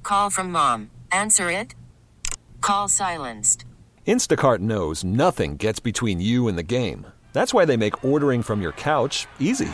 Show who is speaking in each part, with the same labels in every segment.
Speaker 1: call from mom. Answer it. Call silenced.
Speaker 2: Instacart knows nothing gets between you and the game. That's why they make ordering from your couch easy.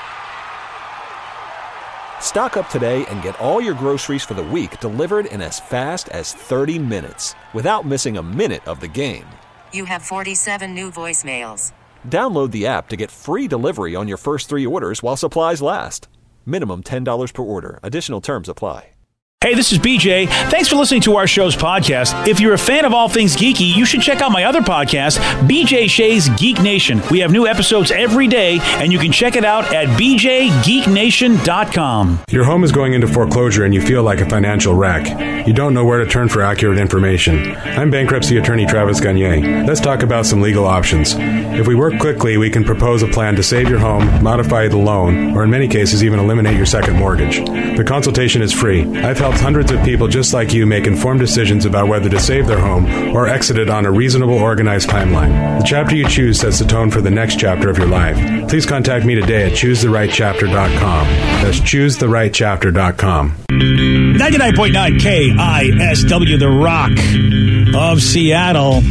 Speaker 2: Stock up today and get all your groceries for the week delivered in as fast as 30 minutes without missing a minute of the game.
Speaker 1: You have 47 new voicemails.
Speaker 2: Download the app to get free delivery on your first 3 orders while supplies last. Minimum $10 per order. Additional terms apply.
Speaker 3: Hey, this is BJ. Thanks for listening to our show's podcast. If you're a fan of all things geeky, you should check out my other podcast, BJ Shea's Geek Nation. We have new episodes every day, and you can check it out at bjgeeknation.com.
Speaker 4: Your home is going into foreclosure and you feel like a financial wreck. You don't know where to turn for accurate information. I'm bankruptcy attorney Travis Gagne. Let's talk about some legal options. If we work quickly, we can propose a plan to save your home, modify the loan, or in many cases even eliminate your second mortgage. The consultation is free. I've helped hundreds of people just like you make informed decisions about whether to save their home or exit it on a reasonable, organized timeline. The chapter you choose sets the tone for the next chapter of your life. Please contact me today at choosetherightchapter.com. That's choosetherightchapter.com.
Speaker 3: 99.9 KISW, The Rock of Seattle.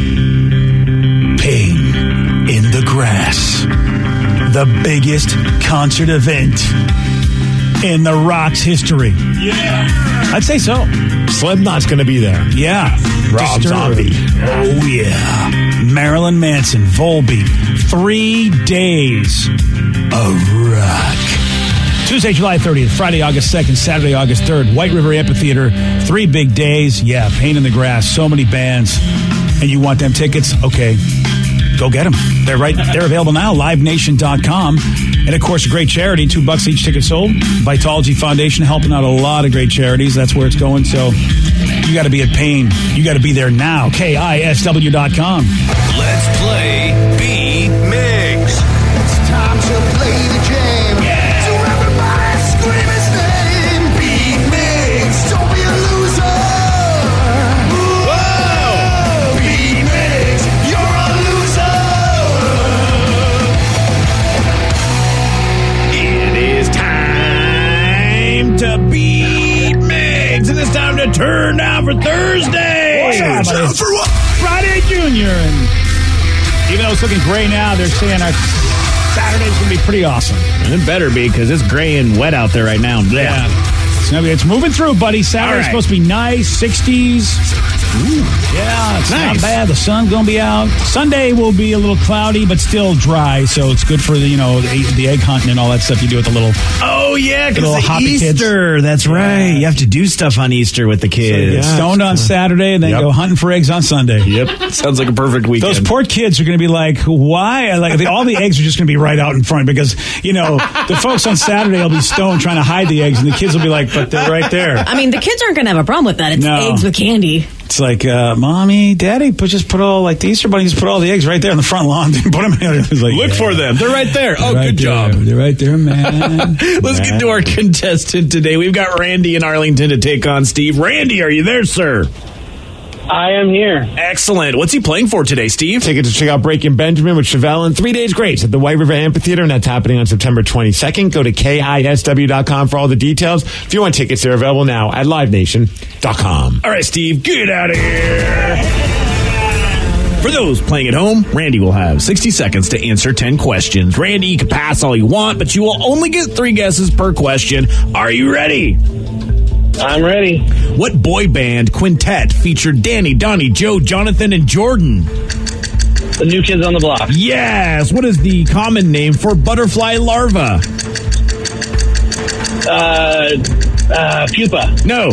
Speaker 3: Pain in the Grass. The biggest concert event in The Rock's history. Yeah. I'd say so.
Speaker 5: Slipknot's going to be there.
Speaker 3: Yeah.
Speaker 5: Rob Zombie.
Speaker 3: Oh, yeah. Marilyn Manson, Volbeat. 3 days of rock. Tuesday, July 30th, Friday, August 2nd, Saturday, August 3rd, White River Amphitheater. 3 big days. Yeah, Pain in the Grass. So many bands. And you want them tickets? Okay. Go get them. They're available now. LiveNation.com. And, of course, a great charity, $2 each ticket sold. Vitology Foundation helping out a lot of great charities. That's where it's going. So you got to be at Pain. You got to be there now. KISW.com.
Speaker 6: Let's play B-Migs.
Speaker 7: It's time to play the game. Yeah. So everybody scream his name. B-Migs. Don't be a loser. Whoa. B-Migs. You're a loser.
Speaker 3: It is time to beat Migs, and it's time to turn down for Thursday.
Speaker 7: Turn down for what?
Speaker 3: Friday Junior, and even though it's looking gray now, they're saying our Saturday's going to be pretty awesome.
Speaker 5: And it better be, because it's gray and wet out there right now.
Speaker 3: Yeah. It's moving through, buddy. Saturday's supposed to be nice, 60s. Ooh. Yeah, it's
Speaker 5: nice.
Speaker 3: Not bad. The sun's going to be out. Sunday will be a little cloudy, but still dry, so it's good for the egg hunting and all that stuff you do with the little.
Speaker 5: Oh, yeah, because
Speaker 3: Easter.
Speaker 5: Kids. That's right. You have to do stuff on Easter with the kids.
Speaker 3: So stoned on Saturday and then go hunting for eggs on Sunday.
Speaker 5: Yep. Sounds like a perfect weekend.
Speaker 3: Those poor kids are going to be like, why? All the eggs are just going to be right out in front because, the folks on Saturday will be stoned trying to hide the eggs, and the kids will be like, but they're right there.
Speaker 8: I mean, the kids aren't going to have a problem with that. It's eggs with candy.
Speaker 3: It's like, Mommy, Daddy, just put all, the Easter bunnies put all the eggs right there on the front lawn. Put them in. Like,
Speaker 5: look for them. They're right there. Oh,
Speaker 3: right
Speaker 5: good job.
Speaker 3: They're right there, man.
Speaker 5: Let's get to our contestant today. We've got Randy in Arlington to take on Steve. Randy, are you there, sir?
Speaker 9: I am here.
Speaker 5: Excellent. What's he playing for today, Steve?
Speaker 10: Ticket to check out Breaking Benjamin with Chevelle in 3 days grace at the White River Amphitheater, and that's happening on September 22nd. Go to KISW.com for all the details. If you want tickets, they're available now at LiveNation.com.
Speaker 5: All right, Steve, get out of here. For those playing at home, Randy will have 60 seconds to answer 10 questions. Randy, you can pass all you want, but you will only get 3 guesses per question. Are you ready?
Speaker 9: I'm ready.
Speaker 5: What boy band quintet featured Danny, Donnie, Joe, Jonathan, and Jordan?
Speaker 9: The New Kids on the Block.
Speaker 5: Yes. What is the common name for butterfly larva?
Speaker 9: Pupa.
Speaker 5: No.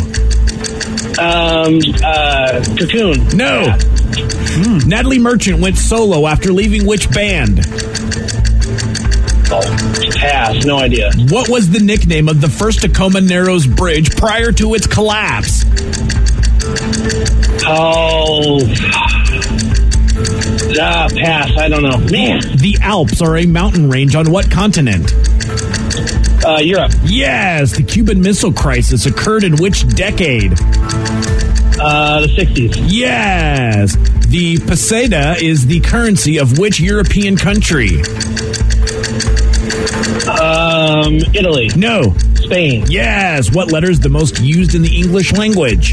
Speaker 9: Cocoon.
Speaker 5: No. Natalie Merchant went solo after leaving which band?
Speaker 9: Oh, pass. No idea.
Speaker 5: What was the nickname of the first Tacoma Narrows Bridge prior to its collapse?
Speaker 9: Oh. Pass. I don't know. Man.
Speaker 5: The Alps are a mountain range on what continent?
Speaker 9: Europe.
Speaker 5: Yes. The Cuban Missile Crisis occurred in which decade?
Speaker 9: The 60s.
Speaker 5: Yes. The peseta is the currency of which European country?
Speaker 9: Italy.
Speaker 5: No.
Speaker 9: Spain.
Speaker 5: Yes. What letter is the most used in the English language?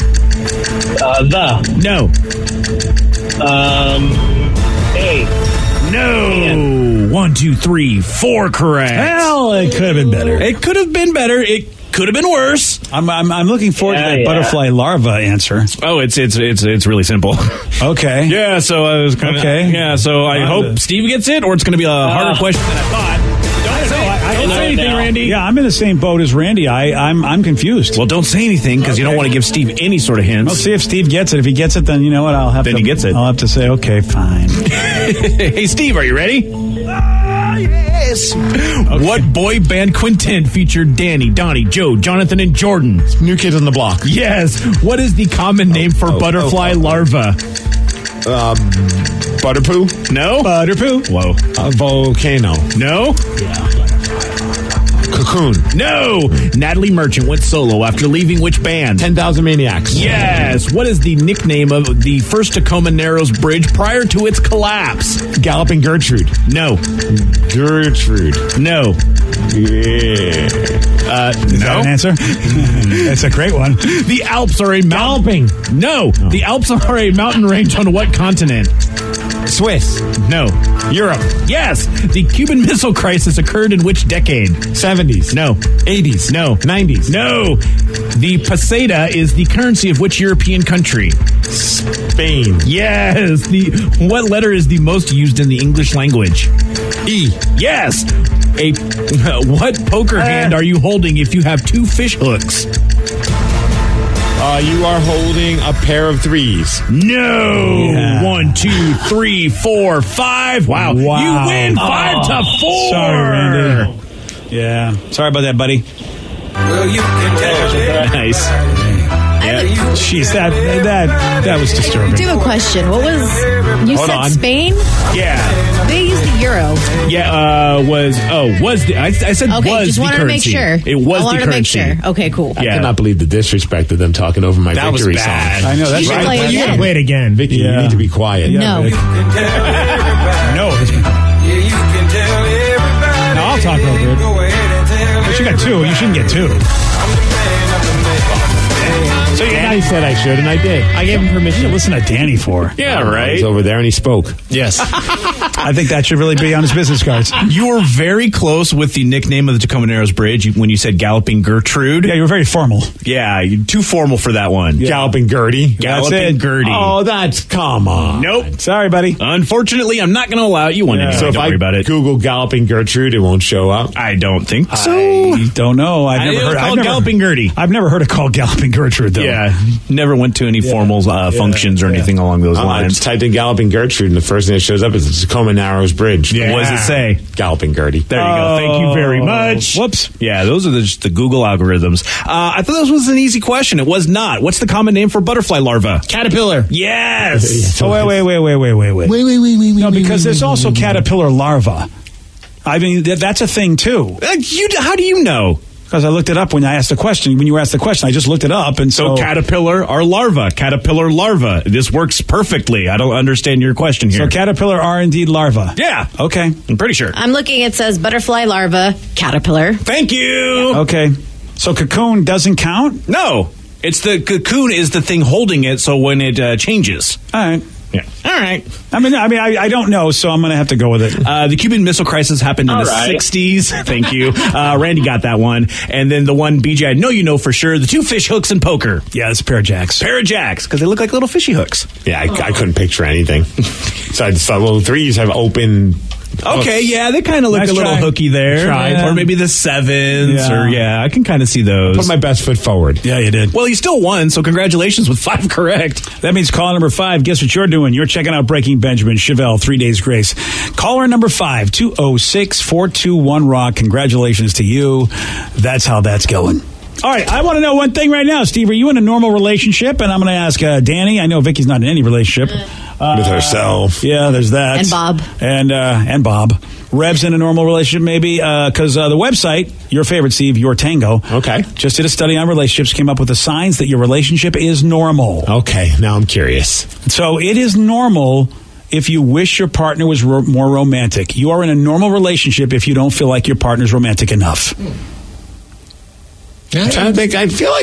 Speaker 5: No.
Speaker 9: A.
Speaker 5: No. 1, 2, 3, 4 correct.
Speaker 3: Well, it could have been better.
Speaker 5: It could have been better. It could have been worse.
Speaker 3: I'm looking forward to that butterfly larva answer.
Speaker 5: Oh, it's really simple.
Speaker 3: Okay.
Speaker 5: Yeah, so I was kind of Yeah, so I hope Steve gets it, or it's going to be a harder question than I thought. Don't say anything, Randy.
Speaker 3: Yeah, I'm in the same boat as Randy. I'm confused.
Speaker 5: Well, don't say anything because you don't want to give Steve any sort of hints.
Speaker 3: We'll see if Steve gets it. If he gets it, then you know what?
Speaker 5: He gets it.
Speaker 3: I'll have to say, okay, fine.
Speaker 5: Hey, Steve, are you ready?
Speaker 7: Yes.
Speaker 5: Okay. What boy band quintet featured Danny, Donnie, Joe, Jonathan, and Jordan?
Speaker 10: New Kids on the Block.
Speaker 5: Yes. What is the common name for butterfly larva?
Speaker 10: Butterpoo?
Speaker 5: No.
Speaker 3: Butterpoo?
Speaker 5: Whoa.
Speaker 10: Volcano.
Speaker 5: No.
Speaker 10: Cocoon.
Speaker 5: No. Natalie Merchant went solo after leaving which band?
Speaker 10: 10,000 Maniacs.
Speaker 5: Yes. What is the nickname of the first Tacoma Narrows Bridge prior to its collapse?
Speaker 10: Galloping Gertrude.
Speaker 5: No.
Speaker 10: Gertrude.
Speaker 5: No.
Speaker 10: Yeah.
Speaker 3: Is that an answer? That's a great one.
Speaker 5: The Alps are a mountain. No. The Alps are a mountain range on what continent?
Speaker 10: Swiss.
Speaker 5: No.
Speaker 10: Europe.
Speaker 5: Yes. The Cuban Missile Crisis occurred in which decade?
Speaker 10: 70s.
Speaker 5: No.
Speaker 10: 80s.
Speaker 5: No.
Speaker 10: 90s.
Speaker 5: No. The peseta is the currency of which European country?
Speaker 10: Spain.
Speaker 5: Yes. What letter is the most used in the English language?
Speaker 10: E.
Speaker 5: Yes. What poker hand are you holding if you have 2 fish hooks?
Speaker 10: You are holding a pair of threes.
Speaker 5: No.
Speaker 3: Yeah.
Speaker 5: 1, 2, 3, 4, 5. Wow. You win 5-4.
Speaker 3: Sorry, Randy. Yeah. Sorry about that, buddy.
Speaker 7: Well, you can tell.
Speaker 5: Nice.
Speaker 3: Jeez, that was disturbing.
Speaker 8: I do have a question. What was you
Speaker 5: Hold
Speaker 8: said?
Speaker 5: on.
Speaker 8: Spain?
Speaker 5: Yeah.
Speaker 8: They used the euro.
Speaker 5: Yeah. Was the I said
Speaker 8: Okay,
Speaker 5: was
Speaker 8: just
Speaker 5: the
Speaker 8: wanted to make
Speaker 5: currency.
Speaker 8: sure.
Speaker 5: It was
Speaker 8: I wanted
Speaker 5: the
Speaker 8: to make
Speaker 5: currency.
Speaker 8: sure. Okay, cool.
Speaker 10: I cannot believe the disrespect of them talking over my
Speaker 5: That was
Speaker 10: victory
Speaker 5: bad.
Speaker 10: song.
Speaker 3: I know, that's
Speaker 8: You should
Speaker 3: right.
Speaker 8: play it
Speaker 10: You
Speaker 8: again.
Speaker 10: gotta play it again, Vicky.
Speaker 3: Yeah.
Speaker 10: You need to be quiet.
Speaker 8: No.
Speaker 7: You can tell everybody.
Speaker 3: No.
Speaker 7: Yeah, you can tell everybody.
Speaker 3: No, I'll talk over it.
Speaker 7: Go ahead and tell
Speaker 3: But you got 2. You shouldn't get 2.
Speaker 7: I'm the man.
Speaker 10: So yeah, he said I should, and I did.
Speaker 3: I gave him permission to listen to Danny for.
Speaker 5: Yeah,
Speaker 10: He's
Speaker 5: right.
Speaker 10: over there, and he spoke.
Speaker 5: Yes.
Speaker 3: I think that should really be on his business cards.
Speaker 5: You were very close with the nickname of the Tacoma Narrows Bridge when you said Galloping Gertrude.
Speaker 3: Yeah, you were very formal.
Speaker 5: Yeah, you're too formal for that one.
Speaker 10: Galloping Gertie.
Speaker 5: Galloping Gertie.
Speaker 10: Oh, come on.
Speaker 5: Nope.
Speaker 3: Sorry, buddy.
Speaker 5: Unfortunately, I'm not going to allow it. You won anyway.
Speaker 10: So if
Speaker 5: Don't
Speaker 10: I
Speaker 5: worry about it.
Speaker 10: Google Galloping Gertrude, it won't show up.
Speaker 5: I don't think so.
Speaker 3: I don't know. I've never heard.
Speaker 5: Called Galloping Gertie.
Speaker 3: I've never heard it called Galloping Gertrude, though.
Speaker 5: Yeah, never went to any formal functions or anything along those
Speaker 10: I
Speaker 5: lines.
Speaker 10: just typed in Galloping Gertrude, and the first thing that shows up is the Tacoma Narrows Bridge.
Speaker 5: Yeah. What does it say?
Speaker 10: Galloping Gertie.
Speaker 5: There you go. Thank you very much.
Speaker 3: Whoops.
Speaker 5: Yeah, those are just the Google algorithms. I thought this was an easy question. It was not. What's the common name for butterfly larva?
Speaker 10: Caterpillar.
Speaker 5: Yes.
Speaker 3: Oh, wait. No, because there's also caterpillar larva. I mean, that's a thing, too.
Speaker 5: How do you know?
Speaker 3: Because I looked it up when I asked the question. When you asked the question, I just looked it up, and
Speaker 5: So caterpillar are larva. Caterpillar larva. This works perfectly. I don't understand your question here.
Speaker 3: So caterpillar are indeed larva.
Speaker 5: Yeah.
Speaker 3: Okay.
Speaker 5: I'm pretty sure.
Speaker 8: I'm looking. It says butterfly larva, caterpillar.
Speaker 5: Thank you.
Speaker 3: Okay. So cocoon doesn't count?
Speaker 5: No. It's the cocoon is the thing holding it, so when it changes.
Speaker 3: All right.
Speaker 5: Yeah. All right.
Speaker 3: I don't know, so I'm going to have to go with it.
Speaker 5: The Cuban Missile Crisis happened in the 60s. Thank you. Randy got that one. And then the one, BJ, I know you know for sure, the 2 fish hooks in poker.
Speaker 3: Yeah, it's a pair of jacks.
Speaker 5: Pair of jacks, because they look like little fishy hooks.
Speaker 10: Yeah, I couldn't picture anything. So I just thought, well, threes have open.
Speaker 5: Okay, yeah, they kind of look
Speaker 3: Nice
Speaker 5: a little
Speaker 3: try.
Speaker 5: hooky there.
Speaker 3: Tried.
Speaker 5: Or maybe the 7s,
Speaker 3: Yeah.
Speaker 5: I can kind of see those.
Speaker 10: Put my best foot forward.
Speaker 3: Yeah, you did.
Speaker 5: Well, you still won, so congratulations with 5 correct.
Speaker 3: That means caller number 5. Guess what you're doing? You're checking out Breaking Benjamin, Chevelle, 3 Days Grace. Caller number 5, 206-421-ROCK. Congratulations to you. That's how that's going. All right, I want to know one thing right now, Steve. Are you in a normal relationship? And I'm going to ask Danny. I know Vicky's not in any relationship.
Speaker 10: With herself.
Speaker 3: Yeah, there's that.
Speaker 8: And Bob.
Speaker 3: And Bob. Rev's in a normal relationship, maybe, because the website, your favorite, Steve, Your Tango,
Speaker 10: Okay.
Speaker 3: just did a study on relationships, came up with the signs that your relationship is normal.
Speaker 10: Okay, now I'm curious.
Speaker 3: So it is normal if you wish your partner was more romantic. You are in a normal relationship if you don't feel like your partner's romantic enough.
Speaker 10: I'm trying to think. I feel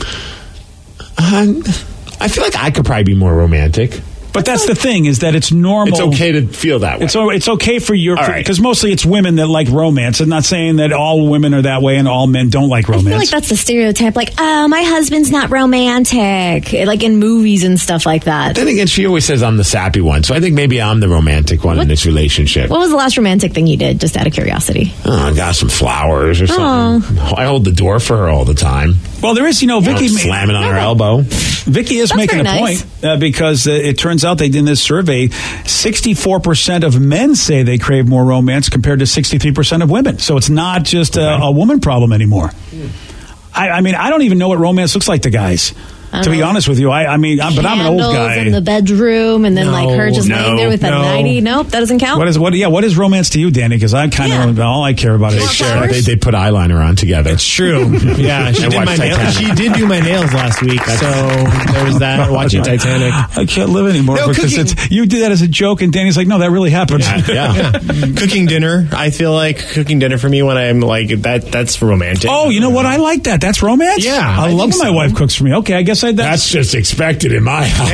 Speaker 10: like I could probably be more romantic.
Speaker 3: But that's the thing, is that it's normal.
Speaker 10: It's okay to feel that way.
Speaker 3: It's okay for your,
Speaker 10: All right.
Speaker 3: because mostly it's women that like romance. I'm not saying that all women are that way and all men don't like romance.
Speaker 8: I feel like that's the stereotype. Like, oh, my husband's not romantic. Like in movies and stuff like that.
Speaker 10: Then again, she always says I'm the sappy one, so I think maybe I'm the romantic one in this relationship.
Speaker 8: What was the last romantic thing you did, just out of curiosity?
Speaker 10: Oh, I got some flowers or something. I hold the door for her all the time.
Speaker 3: Well, there is, Vicky
Speaker 10: slamming on her elbow.
Speaker 3: Vicky is making a point because it turns out they did in this survey, 64% of men say they crave more romance compared to 63% of women. So it's not just a woman problem anymore. I mean, I don't even know what romance looks like to guys. To be honest with you, I'm an old guy.
Speaker 8: In the bedroom, and then her just laying there with a nightie. Nope, that doesn't count.
Speaker 3: What is romance to you, Danny? Because I kind of all I care about is
Speaker 10: they put eyeliner on together.
Speaker 11: It's true. Yeah, she did do my nails last week, so there was that. Watching Titanic.
Speaker 3: I can't live anymore because you did that as a joke, and Danny's like, no, that really happened.
Speaker 11: Yeah. Cooking dinner. I feel like cooking dinner for me when I'm like that. That's romantic.
Speaker 3: Oh, you know what? I like that. That's romance.
Speaker 11: Yeah,
Speaker 3: I love when my wife cooks for me. Okay, I guess
Speaker 10: that's just expected in my house.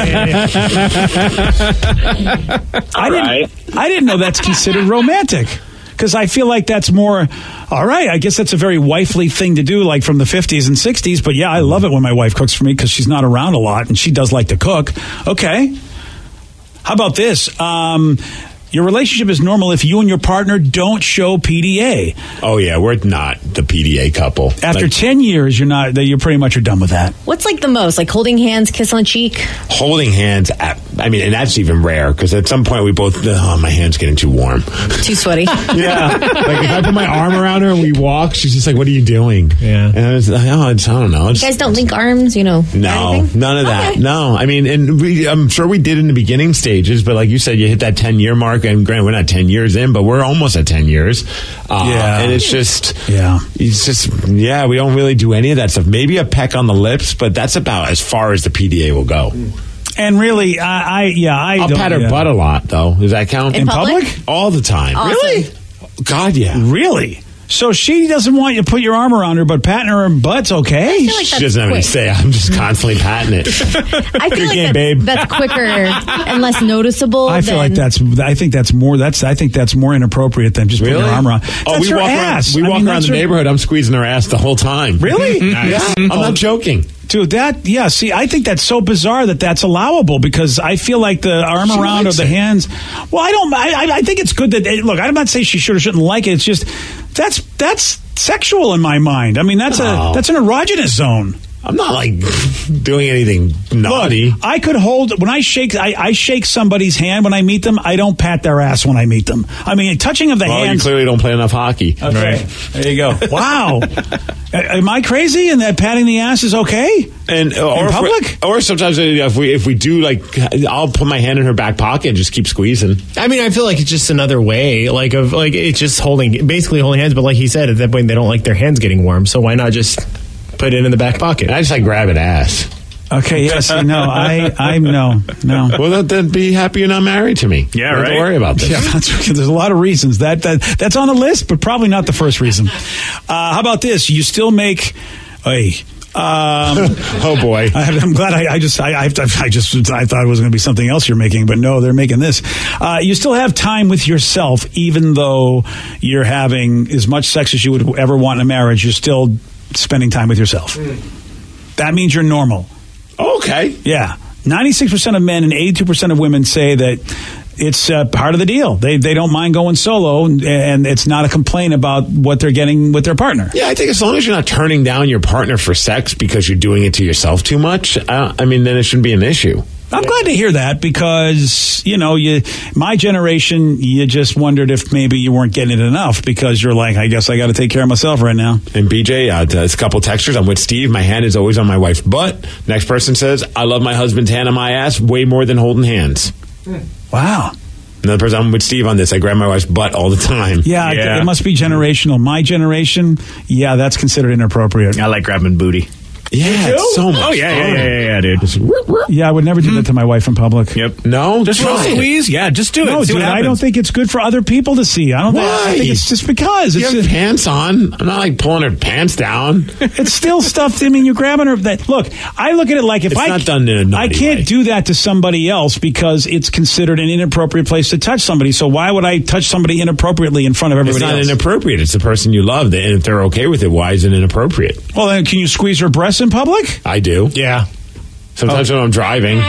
Speaker 3: I didn't know that's considered romantic, because I feel like that's more, all right, I guess that's a very wifely thing to do, like from the 50s and 60s. But yeah, I love it when my wife cooks for me because she's not around a lot and she does like to cook. Okay. How about this? Your relationship is normal if you and your partner don't show PDA.
Speaker 10: Oh yeah, we're not the PDA couple.
Speaker 3: After 10 years, you pretty much are done with that.
Speaker 8: What's like the most? Like holding hands, kiss on cheek?
Speaker 10: Holding hands, and that's even rare because at some point we both, my hand's getting too warm.
Speaker 8: Too sweaty.
Speaker 10: Yeah. Like if I put my arm around her and we walk, she's just like, what are you doing?
Speaker 11: Yeah.
Speaker 10: And I was like, I don't know.
Speaker 8: You guys don't link arms,
Speaker 10: No, none of that. No. I mean, and I'm sure we did in the beginning stages, but like you said, you hit that 10-year mark. And granted, we're not 10 years in, but we're almost at 10 years. And it's just, we don't really do any of that stuff. Maybe a peck on the lips, but that's about as far as the PDA will go.
Speaker 3: And really, I'll
Speaker 10: pat her butt a lot, though. Does that count?
Speaker 8: In public?
Speaker 10: All the time.
Speaker 8: Awesome.
Speaker 10: Really? God, yeah.
Speaker 3: Really? So she doesn't want you to put your arm around her, but patting her butt's okay?
Speaker 8: Like
Speaker 10: she doesn't have any say. I'm just constantly patting it.
Speaker 8: I feel like that's quicker and less noticeable.
Speaker 3: I think that's more inappropriate than just putting your arm around. That's
Speaker 10: we
Speaker 3: her
Speaker 10: walk
Speaker 3: ass.
Speaker 10: Around, walk around the neighborhood. I'm squeezing her ass the whole time.
Speaker 3: Really?
Speaker 10: Nice. Yeah. I'm not joking.
Speaker 3: Dude, see, I think that's so bizarre that's allowable, because I feel like the arm around or the hands. Well, I think it's good that, look, I'm not saying she should or shouldn't like it. It's just, that's sexual in my mind. I mean, that's an erogenous zone.
Speaker 10: I'm not like doing anything naughty.
Speaker 3: Look, I could hold, when I shake somebody's hand when I meet them. I don't pat their ass when I meet them. I mean, touching of the hands.
Speaker 10: You clearly don't play enough hockey.
Speaker 3: Okay. Right. There you go. Wow. Am I crazy and that patting the ass is okay?
Speaker 10: And
Speaker 3: in public?
Speaker 10: Or sometimes if we do, like, I'll put my hand in her back pocket and just keep squeezing.
Speaker 11: I mean, I feel like it's just another way, it's just basically holding hands. But like he said, at that point they don't like their hands getting warm, so why not just put it in the back pocket?
Speaker 10: And I just grab an ass.
Speaker 3: Okay, yes, no.
Speaker 10: Well, then be happy you're not married to me.
Speaker 3: Yeah,
Speaker 10: right. Don't worry about this.
Speaker 3: Yeah, there's a lot of reasons that's on the list, but probably not the first reason. How about this? You still make
Speaker 10: oh boy!
Speaker 3: I'm glad I thought it was going to be something else you're making, but no, they're making this. You still have time with yourself, even though you're having as much sex as you would ever want in a marriage. You're still spending time with yourself. That means you're normal.
Speaker 10: Okay.
Speaker 3: Yeah. 96% of men and 82% of women say that it's part of the deal. They don't mind going solo, and it's not a complaint about what they're getting with their partner.
Speaker 10: Yeah, I think as long as you're not turning down your partner for sex because you're doing it to yourself too much, then it shouldn't be an issue.
Speaker 3: I'm glad to hear that, because, my generation, you just wondered if maybe you weren't getting it enough, because you're like, I guess I got to take care of myself right now.
Speaker 10: And BJ, there's a couple textures. I'm with Steve. My hand is always on my wife's butt. Next person says, I love my husband's hand on my ass way more than holding hands.
Speaker 3: Wow.
Speaker 10: Another person, I'm with Steve on this. I grab my wife's butt all the time.
Speaker 3: Yeah. It must be generational. My generation, that's considered inappropriate.
Speaker 5: I like grabbing booty.
Speaker 10: Yeah, it's so much.
Speaker 5: Oh, yeah, dude.
Speaker 3: Yeah, I would never do that to my wife in public.
Speaker 5: Yep.
Speaker 10: No?
Speaker 5: Just roll squeeze? Yeah, just do it.
Speaker 3: No,
Speaker 5: See
Speaker 3: dude,
Speaker 5: what
Speaker 3: I don't
Speaker 5: happens.
Speaker 3: think it's good for other people to see. I don't think, I think it's just because.
Speaker 10: You
Speaker 3: It's
Speaker 10: have
Speaker 3: just,
Speaker 10: pants on. I'm not like pulling her pants down.
Speaker 3: it's still stuff. I mean, you're grabbing her. Look, I look at it like if
Speaker 10: It's
Speaker 3: I
Speaker 10: not done in a naughty
Speaker 3: I can't
Speaker 10: way.
Speaker 3: do that to somebody else because it's considered an inappropriate place to touch somebody. So why would I touch somebody inappropriately in front of
Speaker 10: It's
Speaker 3: everybody
Speaker 10: not
Speaker 3: else?
Speaker 10: inappropriate. It's the person you love. And if they're okay with it, why is it inappropriate?
Speaker 3: Well, then can you squeeze her breasts in public?
Speaker 10: I do.
Speaker 11: Yeah.
Speaker 10: Sometimes when I'm driving.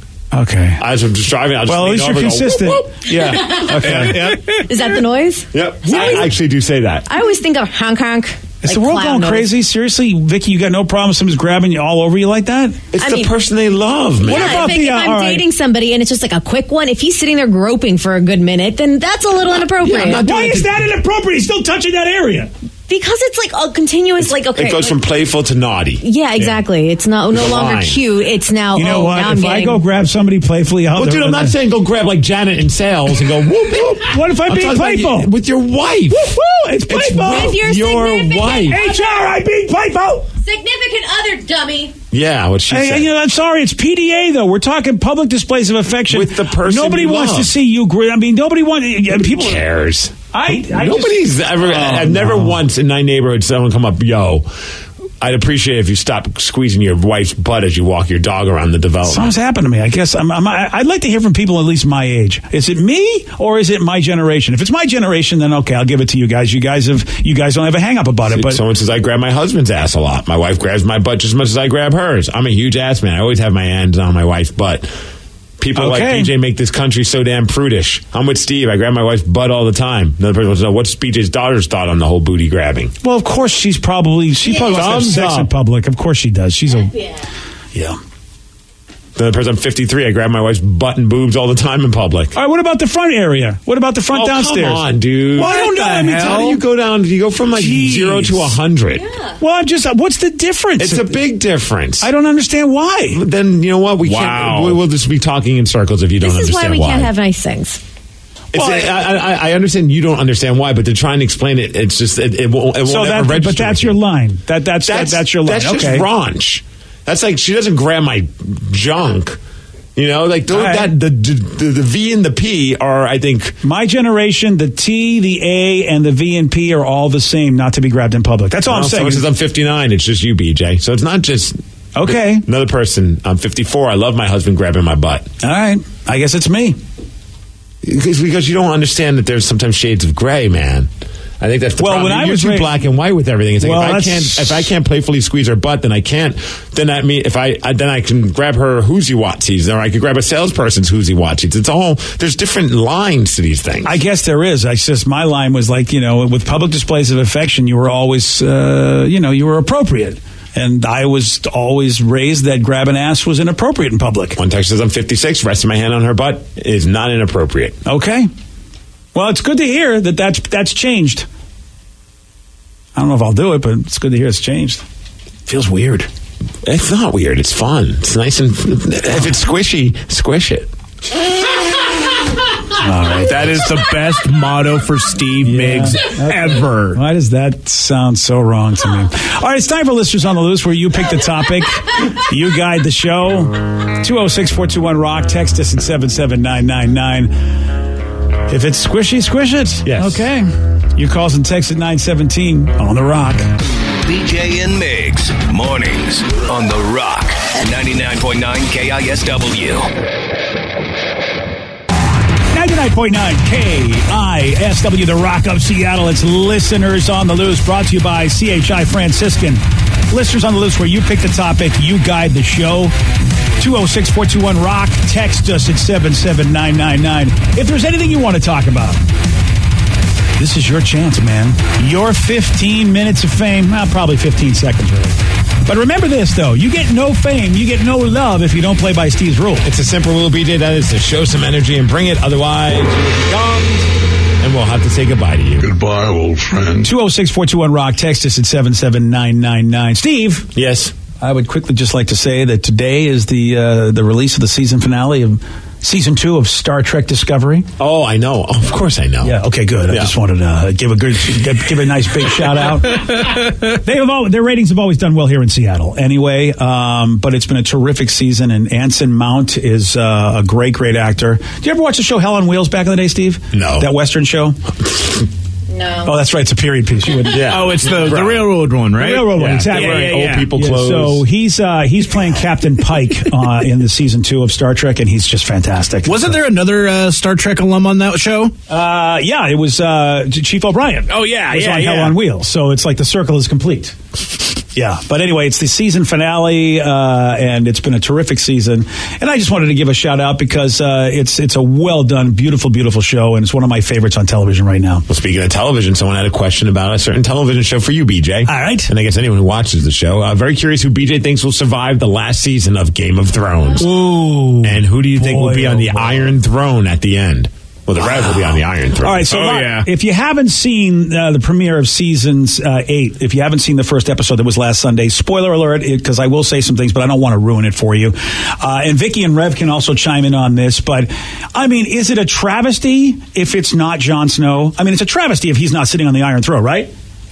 Speaker 3: Okay.
Speaker 10: As I'm just driving, I'll just
Speaker 3: Well, at
Speaker 10: lean
Speaker 3: least you're
Speaker 10: over and go,
Speaker 3: consistent.
Speaker 10: whoop, whoop.
Speaker 3: Yeah. Okay.
Speaker 8: Is that the noise?
Speaker 10: Yep. I actually do say that.
Speaker 8: I always think of honk honk.
Speaker 3: Is
Speaker 8: like
Speaker 3: the world
Speaker 8: clown
Speaker 3: going
Speaker 8: noise.
Speaker 3: crazy? Seriously, Vicky, you got no problem somebody's grabbing you all over you like that?
Speaker 10: It's
Speaker 8: I
Speaker 10: the
Speaker 8: mean-
Speaker 10: person they love, man.
Speaker 3: What
Speaker 8: Yeah,
Speaker 3: about
Speaker 8: if I'm
Speaker 3: all right.
Speaker 8: dating somebody and it's just like a quick one, if he's sitting there groping for a good minute, then that's a little inappropriate.
Speaker 10: Yeah, I'm not doing
Speaker 3: Why
Speaker 10: it
Speaker 3: is
Speaker 10: to-
Speaker 3: that inappropriate? He's still touching that area.
Speaker 8: Because it's like a continuous, like, okay.
Speaker 10: It goes from playful to naughty.
Speaker 8: Yeah, exactly. It's no
Speaker 10: There's a
Speaker 8: longer
Speaker 10: line.
Speaker 8: cute. It's now,
Speaker 3: You know
Speaker 8: now
Speaker 3: what?
Speaker 8: I'm
Speaker 3: If I
Speaker 8: getting...
Speaker 3: go grab somebody playfully out
Speaker 10: Well,
Speaker 3: there,
Speaker 10: dude, I'm not saying go grab like Janet in sales and go whoop whoop.
Speaker 3: What if I'm being
Speaker 10: talking about
Speaker 3: playful?
Speaker 10: you- with your wife?
Speaker 3: Woo, woo, it's playful.
Speaker 8: With your
Speaker 10: your
Speaker 8: significant
Speaker 10: wife.
Speaker 3: HR, I'm being playful.
Speaker 8: Significant other, dummy.
Speaker 10: Yeah, what she
Speaker 3: Hey,
Speaker 10: said.
Speaker 3: you know, I'm sorry, it's PDA though. We're talking public displays of affection
Speaker 10: With the person
Speaker 3: Nobody
Speaker 10: you
Speaker 3: wants
Speaker 10: love.
Speaker 3: to see you. I mean, nobody wants. People
Speaker 10: Who cares?
Speaker 3: I
Speaker 10: Nobody's
Speaker 3: just,
Speaker 10: ever. I've never once in my neighborhood someone come up, yo. I'd appreciate it if you stop squeezing your wife's butt as you walk your dog around the development.
Speaker 3: Something's happened to me. I guess I'd like to hear from people at least my age. Is it me or is it my generation? If it's my generation, then okay, I'll give it to you guys. You guys don't have a hang up about it. But
Speaker 10: Someone says I grab my husband's ass a lot. My wife grabs my butt just as much as I grab hers. I'm a huge ass man. I always have my hands on my wife's butt. People like
Speaker 3: Okay.
Speaker 10: BJ make this country so damn prudish. I'm with Steve. I grab my wife's butt all the time. Another person wants to know what's BJ's daughter's thought on the whole booty grabbing.
Speaker 3: well, of course she probably wants to have
Speaker 10: Thumbs
Speaker 3: sex in
Speaker 10: up.
Speaker 3: public. Of course she does. She's a yeah.
Speaker 10: Another person, I'm 53. I grab my wife's butt and boobs all the time in public.
Speaker 3: All right, what about the front area? What about the front downstairs?
Speaker 10: Come on, dude.
Speaker 3: Well, I don't know. I mean,
Speaker 10: How do you go down? You go from like
Speaker 3: Jeez.
Speaker 10: 0 to 100.
Speaker 3: well, I'm just. What's the difference?
Speaker 10: It's a big difference.
Speaker 3: I don't understand why.
Speaker 10: Then you know what? We
Speaker 5: Wow.
Speaker 10: can't. We'll just be talking in circles if you don't
Speaker 8: This is why
Speaker 10: understand
Speaker 8: we can't have nice things.
Speaker 10: It's, I understand you don't understand why, but to try and explain it, it's just it won't. It
Speaker 3: So
Speaker 10: won't ever
Speaker 3: that,
Speaker 10: register
Speaker 3: but that's
Speaker 10: with
Speaker 3: your
Speaker 10: you.
Speaker 3: line. That's your line.
Speaker 10: That's just
Speaker 3: okay.
Speaker 10: raunch. That's like she doesn't grab my junk. You know, like
Speaker 3: All right.
Speaker 10: the V and the P are, I think.
Speaker 3: My generation, the T, the A, and the V and P are all the same, not to be grabbed in public. That's all I'm saying.
Speaker 10: Someone says I'm 59. It's just you, BJ. So it's not just
Speaker 3: Okay.
Speaker 10: another person. I'm 54. I love my husband grabbing my butt.
Speaker 3: All right. I guess it's me.
Speaker 10: Because you don't understand that there's sometimes shades of gray, man. I think that's the
Speaker 3: Well,
Speaker 10: problem.
Speaker 3: when I
Speaker 10: You're
Speaker 3: was
Speaker 10: too
Speaker 3: raised-
Speaker 10: black and white with everything. It's like
Speaker 3: Well,
Speaker 10: if I can't playfully squeeze her butt, then I can't. Then that mean if then I can grab her whoozy watsies, or I could grab a salesperson's whoozy watsies. It's all there's different lines to these things.
Speaker 3: I guess there is. I just my line was like, with public displays of affection, you were always, you were appropriate. And I was always raised that grabbing ass was inappropriate in public.
Speaker 10: One text says I'm 56. Resting my hand on her butt is not inappropriate.
Speaker 3: Okay. Well, it's good to hear that that's changed. I don't know if I'll do it, but it's good to hear it's changed. Feels weird.
Speaker 10: It's not weird. It's fun. It's nice and if it's squishy, squish it.
Speaker 3: All right.
Speaker 5: That is the best motto for Steve Miggs ever.
Speaker 3: Why does that sound so wrong to me? All right, it's time for Listeners on the Loose, where you pick the topic, you guide the show. 206-421-ROCK. Text us at 77999. If it's squishy, squish it.
Speaker 10: Yes.
Speaker 3: Okay. Your calls and texts at 917 on the Rock.
Speaker 6: BJ and Migs, mornings on The Rock, 99.9 KISW.
Speaker 3: 99.9 KISW, the Rock of Seattle. It's Listeners on the Loose, brought to you by CHI Franciscan. Listeners on the Loose, where you pick the topic, you guide the show. 206-421-ROCK. Text us at 77999. If there's anything you want to talk about, this is your chance, man. Your 15 minutes of fame. Well, probably 15 seconds, really. But remember this, though. You get no fame, you get no love if you don't play by Steve's rule.
Speaker 10: It's a simple rule, BJ. That is to show some energy and bring it. Otherwise, you will be gone, and we'll have to say goodbye to you.
Speaker 12: Goodbye, old friend.
Speaker 3: 206-421-ROCK. Text us at 77999. Steve.
Speaker 10: Yes.
Speaker 3: I would quickly just like to say that today is the release of the season finale of Season 2 of Star Trek Discovery.
Speaker 10: Oh, I know. Oh, of course I know.
Speaker 3: Yeah. Okay. Good. I just wanted to give a nice big shout out. Their ratings have always done well here in Seattle. Anyway, but it's been a terrific season, and Anson Mount is a great actor. Did you ever watch the show Hell on Wheels back in the day, Steve?
Speaker 10: No.
Speaker 3: That Western show.
Speaker 8: No.
Speaker 3: Oh, that's right. It's a period piece. You wouldn't.
Speaker 5: Oh, it's the railroad one, right?
Speaker 3: The railroad one, exactly.
Speaker 10: Old people clothes.
Speaker 3: So he's playing Captain Pike in the season 2 of Star Trek, and he's just fantastic.
Speaker 5: Wasn't there another Star Trek alum on that show?
Speaker 3: Yeah, it was Chief O'Brien.
Speaker 5: Oh, yeah,
Speaker 3: it was on Hell on Wheels. So it's like the circle is complete. Yeah, but anyway, it's the season finale, and it's been a terrific season. And I just wanted to give a shout out because it's a well done, beautiful show, and it's one of my favorites on television right now.
Speaker 10: Well, speaking of television, someone had a question about a certain television show for you, BJ.
Speaker 3: All right.
Speaker 10: And I guess anyone who watches the show. Very curious who BJ thinks will survive the last season of Game of Thrones.
Speaker 3: Ooh.
Speaker 10: And who do you think will be on the Iron Throne at the end? Well, the Red will be on the Iron Throne.
Speaker 3: All right, so if you haven't seen the premiere of seasons 8, if you haven't seen the first episode that was last Sunday, spoiler alert, because I will say some things, but I don't want to ruin it for you. And Vicky and Rev can also chime in on this, but I mean, is it a travesty if it's not Jon Snow? I mean, it's a travesty if he's not sitting on the Iron Throne, right?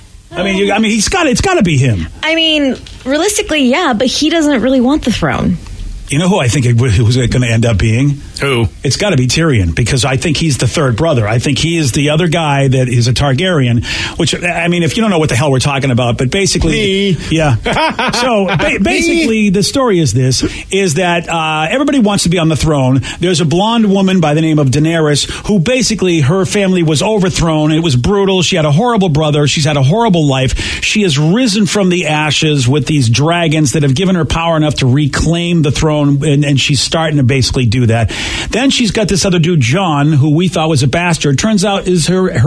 Speaker 3: I mean, it's got to be him.
Speaker 8: I mean, realistically, yeah, but he doesn't really want the throne.
Speaker 3: You know who I think it was going to end up being?
Speaker 5: Who?
Speaker 3: It's got to be Tyrion, because I think he's the third brother. I think he is the other guy that is a Targaryen, which, I mean, if you don't know what the hell we're talking about, but basically... Yeah. So, basically, the story is this, is that everybody wants to be on the throne. There's a blonde woman by the name of Daenerys, who basically, her family was overthrown. It was brutal. She had a horrible brother. She's had a horrible life. She has risen from the ashes with these dragons that have given her power enough to reclaim the throne. And she's starting to basically do that. Then she's got this other dude, John, who we thought was a bastard. Turns out is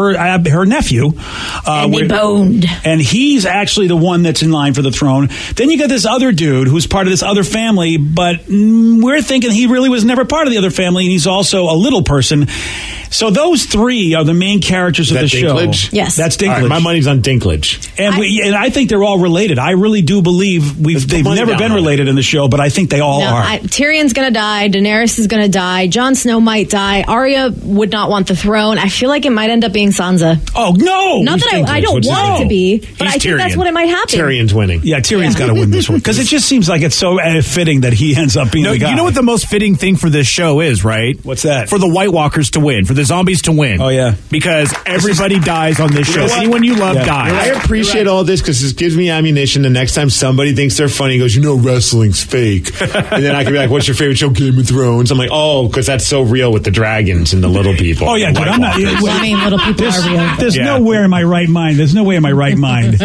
Speaker 3: her nephew.
Speaker 8: And he boned.
Speaker 3: And he's actually the one that's in line for the throne. Then you got this other dude who's part of this other family, but we're thinking he really was never part of the other family, and he's also a little person. So those three are the main characters of the
Speaker 10: Dinklage?
Speaker 3: show.
Speaker 8: Yes.
Speaker 3: That's Dinklage.
Speaker 10: All right, my money's on Dinklage.
Speaker 3: And I think they're all related. I really do believe they've never been related in the show, but I think they all are.
Speaker 8: Tyrion's going to die. Daenerys is going to die. Jon Snow might die. Arya would not want the throne. I feel like it might end up being Sansa.
Speaker 3: Oh, no!
Speaker 8: Not that I don't want it to be, but I think that's what it might happen.
Speaker 10: Tyrion's winning.
Speaker 3: Yeah, Tyrion's got to win this one. Because it just seems like it's so fitting that he ends up being the guy.
Speaker 5: You know what the most fitting thing for this show is, right?
Speaker 3: What's that?
Speaker 5: For the White Walkers to win, for the zombies to win.
Speaker 3: Oh, yeah.
Speaker 5: Because everybody dies on this show. Anyone you love dies.
Speaker 10: I appreciate all this because this gives me ammunition. The next time somebody thinks they're funny, goes, wrestling's fake. And then I can be like, what's your favorite show? Game of Thrones. I'm like, oh, because that's so real with the dragons and the little people.
Speaker 3: Oh, yeah, dude, I'm not.
Speaker 8: I mean, little people are real.
Speaker 3: There's nowhere in my right mind. There's no way in my right mind.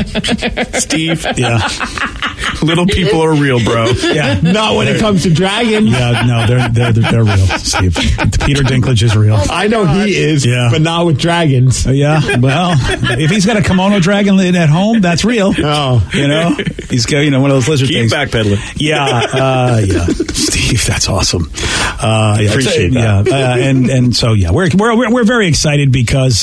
Speaker 5: Steve.
Speaker 3: Yeah.
Speaker 5: Little people are real, bro.
Speaker 3: Yeah.
Speaker 10: Not when it comes to dragons.
Speaker 3: Yeah, no, they're real, Steve. Peter Dinklage is real.
Speaker 10: I know he is,
Speaker 3: Yeah.
Speaker 10: but not with dragons.
Speaker 3: Yeah, well, if he's got a kimono dragon at home, that's real.
Speaker 10: Oh.
Speaker 3: He's got one of those lizard things.
Speaker 5: Keep backpedaling.
Speaker 3: Yeah. Steve, that's awesome.
Speaker 10: Appreciate that.
Speaker 3: Yeah, and so we're very excited because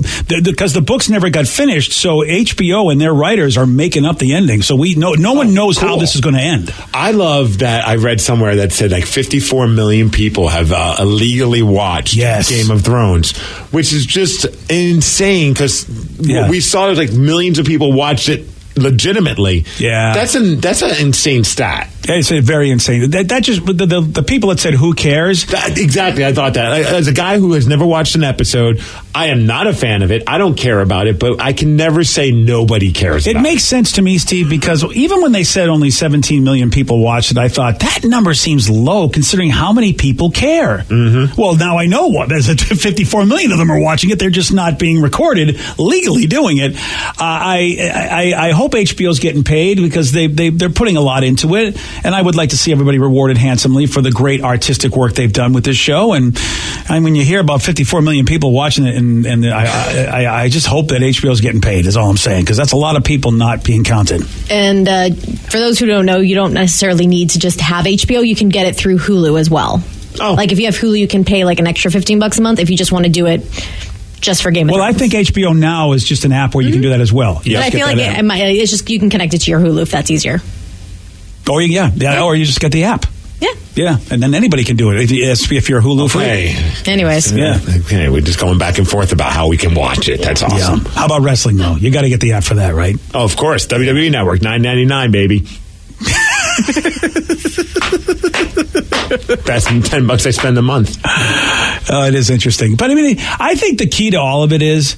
Speaker 3: the books never got finished. So HBO and their writers are making up the ending. So no one knows how this is going to end.
Speaker 10: I love that. I read somewhere that said like 54 million people have illegally watched Game of Thrones, which is just insane because we saw like millions of people watched it legitimately.
Speaker 3: Yeah,
Speaker 10: that's an insane stat.
Speaker 3: It's very insane. That just the people that said who cares.
Speaker 10: Exactly, I thought that. As a guy who has never watched an episode, I am not a fan of it. I don't care about it, but I can never say nobody cares.
Speaker 3: It makes sense to me, Steve, because even when they said only 17 million people watched it, I thought that number seems low considering how many people care. Mm-hmm. Well, now I know what. There's 54 million of them are watching it. They're just not being recorded, legally doing it. I hope HBO's getting paid because they're putting a lot into it. And I would like to see everybody rewarded handsomely for the great artistic work they've done with this show. And when you hear about 54 million people watching it, and I just hope that HBO's getting paid, is all I'm saying, because that's a lot of people not being counted.
Speaker 8: And for those who don't know, you don't necessarily need to just have HBO. You can get it through Hulu as well. Oh. Like if you have Hulu, you can pay like an extra $15 a month if you just want to do it just for Game of Thrones.
Speaker 3: Well, I think HBO Now is just an app where you can do that as well.
Speaker 8: But I feel like it's just you can connect it to your Hulu if that's easier.
Speaker 3: Or you just get the app. Yeah, and then anybody can do it if you're Hulu free.
Speaker 8: Anyways.
Speaker 3: Yeah.
Speaker 10: Okay, we're just going back and forth about how we can watch it. That's awesome.
Speaker 3: Yeah. How about wrestling, though? You got to get the app for that, right?
Speaker 10: Oh, of course. WWE Network, $9.99, baby. That's $10 I spend a month.
Speaker 3: It is interesting. But I mean, I think the key to all of it is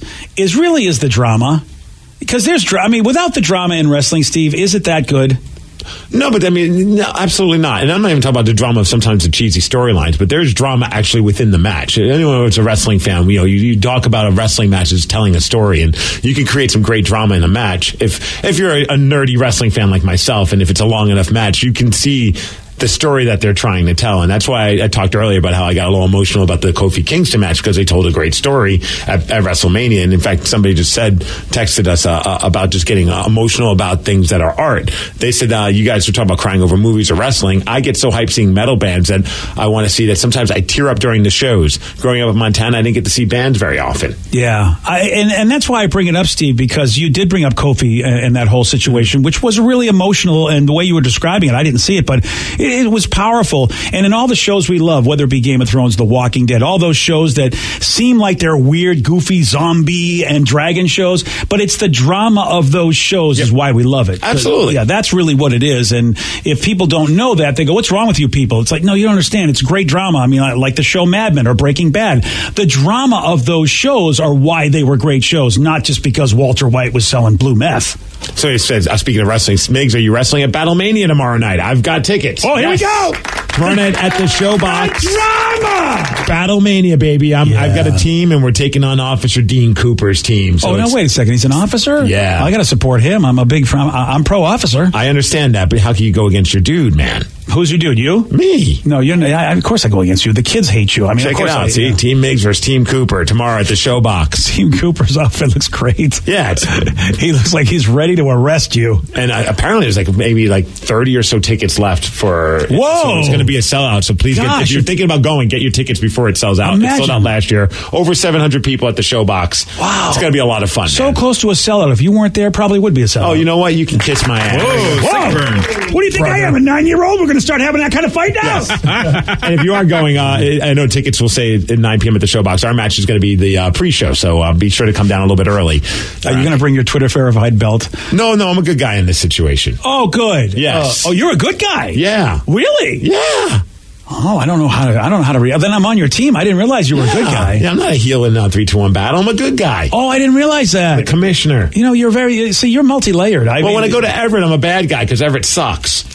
Speaker 3: the drama. Because without the drama in wrestling, Steve, is it that good?
Speaker 10: No, but I mean, no, absolutely not. And I'm not even talking about the drama of sometimes the cheesy storylines, but there's drama actually within the match. Anyone who's a wrestling fan, you talk about a wrestling match as telling a story, and you can create some great drama in a match. If you're a nerdy wrestling fan like myself, and if it's a long enough match, you can see the story that they're trying to tell. And that's why I talked earlier about how I got a little emotional about the Kofi Kingston match, because they told a great story at WrestleMania. And in fact, somebody just texted us about just getting emotional about things that are art. They said, you guys are talking about crying over movies or wrestling. I get so hyped seeing metal bands that I want to see that. Sometimes I tear up during the shows. Growing up in Montana, I didn't get to see bands very often.
Speaker 3: Yeah. And that's why I bring it up, Steve, because you did bring up Kofi and that whole situation, which was really emotional. And the way you were describing it, I didn't see it, but it was powerful. And in all the shows we love, whether it be Game of Thrones, The Walking Dead, all those shows that seem like they're weird, goofy zombie and dragon shows, but it's the drama of those shows is why we love it.
Speaker 10: Absolutely.
Speaker 3: Yeah, that's really what it is. And if people don't know that, they go, what's wrong with you people? It's like, no, you don't understand. It's great drama. I mean, like the show Mad Men or Breaking Bad. The drama of those shows are why they were great shows, not just because Walter White was selling blue meth.
Speaker 10: So he says, speaking of wrestling, Smigs, are you wrestling at Battlemania tomorrow night? I've got tickets.
Speaker 3: Oh, here we go.
Speaker 10: Tomorrow night at the Showbox.
Speaker 3: Drama!
Speaker 10: Battlemania, baby. I've got a team, and we're taking on Officer Dean Cooper's team. So
Speaker 3: wait a second. He's an officer?
Speaker 10: Yeah.
Speaker 3: I got to support him. I'm pro-officer.
Speaker 10: I understand that, but how can you go against your dude, man?
Speaker 3: Who's your dude? You?
Speaker 10: Me.
Speaker 3: No, of course I go against you. The kids hate you. I mean,
Speaker 10: check
Speaker 3: of course
Speaker 10: it out. See, Team Migs versus Team Cooper tomorrow at the Showbox.
Speaker 3: Team Cooper's outfit looks great.
Speaker 10: Yeah.
Speaker 3: He looks like he's ready to arrest you.
Speaker 10: And apparently there's maybe 30 or so tickets left for...
Speaker 3: Whoa!
Speaker 10: So it's going to be a sellout, so please, if you're thinking about going, get your tickets before it sells out.
Speaker 3: Imagine.
Speaker 10: It sold out last year. Over 700 people at the Showbox.
Speaker 3: Wow.
Speaker 10: It's going to be a lot of fun,
Speaker 3: So
Speaker 10: man.
Speaker 3: close to a sellout. If you weren't there, probably would be a sellout.
Speaker 10: Oh, you know what? You can kiss my ass.
Speaker 3: Whoa! What do you think I am, a 9-year-old? We're going to start having that kind of fight now?
Speaker 10: Yes. And if you are going, I know tickets will say at 9 p.m. at the Showbox. Our match is going to be the pre-show, so be sure to come down a little bit early.
Speaker 3: Are you going to bring your Twitter verified belt?
Speaker 10: No, I'm a good guy in this situation.
Speaker 3: Oh, good.
Speaker 10: Yes.
Speaker 3: You're a good guy.
Speaker 10: Yeah.
Speaker 3: Really?
Speaker 10: Yeah.
Speaker 3: Oh, I don't know how to. Then I'm on your team. I didn't realize you were a good guy.
Speaker 10: Yeah, I'm not a heel in 3-2-1 battle. I'm a good guy.
Speaker 3: Oh, I didn't realize that.
Speaker 10: The commissioner.
Speaker 3: You're you're multi-layered.
Speaker 10: When I go to Everett, I'm a bad guy because Everett sucks.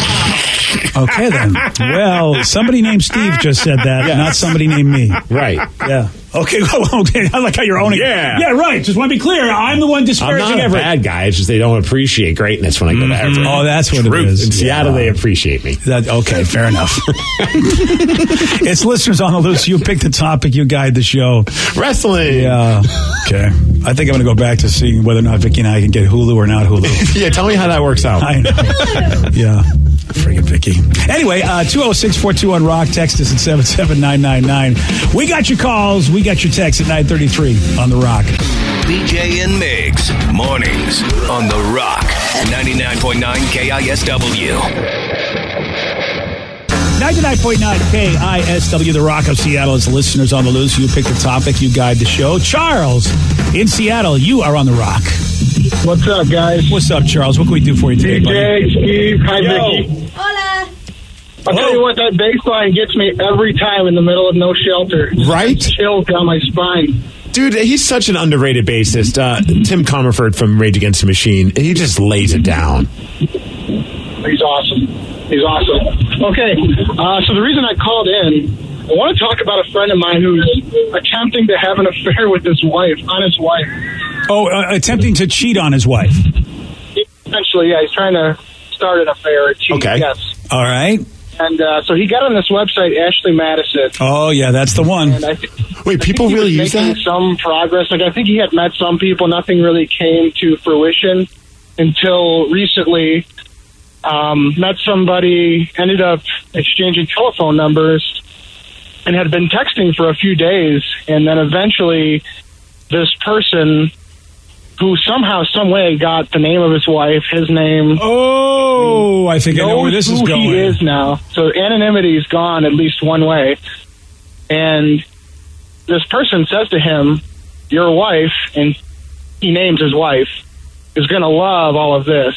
Speaker 3: Okay, then. Well, somebody named Steve just said that, not somebody named me.
Speaker 10: Right.
Speaker 3: Yeah. Okay, I like how you're owning it. Yeah, right. Just want to be clear. I'm the one disparaging
Speaker 10: I'm not
Speaker 3: Everett.
Speaker 10: a bad guy. It's just they don't appreciate greatness when I go to Everett.
Speaker 3: Oh, that's what it is.
Speaker 10: In Seattle, they appreciate me.
Speaker 3: Okay, fair enough. It's listeners on the loose. You pick the topic. You guide the show.
Speaker 10: Wrestling.
Speaker 3: Yeah. Okay. I think I'm going to go back to seeing whether or not Vicky and I can get Hulu or not Hulu.
Speaker 10: Yeah, tell me how that works out.
Speaker 3: I know. Yeah. Friggin' Vicky. Anyway, 206-421-ROCK. Text us at 77999. We got your calls. We got your texts at 9:33 on The Rock.
Speaker 6: BJ and Migs, mornings on The Rock, 99.9 KISW.
Speaker 3: 99.9 KISW, The Rock of Seattle is listeners on the loose. You pick the topic, you guide the show. Charles in Seattle, you are on The Rock.
Speaker 12: What's up, guys?
Speaker 3: What's up, Charles? What can we do for you today,
Speaker 12: DJ,
Speaker 3: buddy?
Speaker 12: Steve, hi, Vicky.
Speaker 8: Hola.
Speaker 12: I'll tell you what, that bass line gets me every time in the middle of No Shelter.
Speaker 10: Right?
Speaker 12: Chills down my spine.
Speaker 10: Dude, he's such an underrated bassist. Tim Comerford from Rage Against the Machine, he just lays it down.
Speaker 12: He's awesome. Okay, so the reason I called in, I want to talk about a friend of mine who's attempting to have an affair with his wife, on his wife.
Speaker 3: Oh, attempting to cheat on his wife.
Speaker 12: Essentially, yeah, he's trying to start an affair or cheat,
Speaker 3: Okay.
Speaker 12: yes.
Speaker 3: All right.
Speaker 12: And so he got on this website, Ashley Madison.
Speaker 3: Oh, yeah, that's the one.
Speaker 12: And
Speaker 10: Wait, people
Speaker 12: he
Speaker 10: really
Speaker 12: was
Speaker 10: use
Speaker 12: making
Speaker 10: that?
Speaker 12: some progress. I think he had met some people. Nothing really came to fruition until recently. Met somebody, ended up exchanging telephone numbers, and had been texting for a few days. And then eventually this person who somehow, some way got the name of his wife, his name.
Speaker 13: Oh, I think I know where this is going.
Speaker 12: He is now. So anonymity is gone at least one way. And this person says to him, your wife, and he names his wife, is going to love all of this.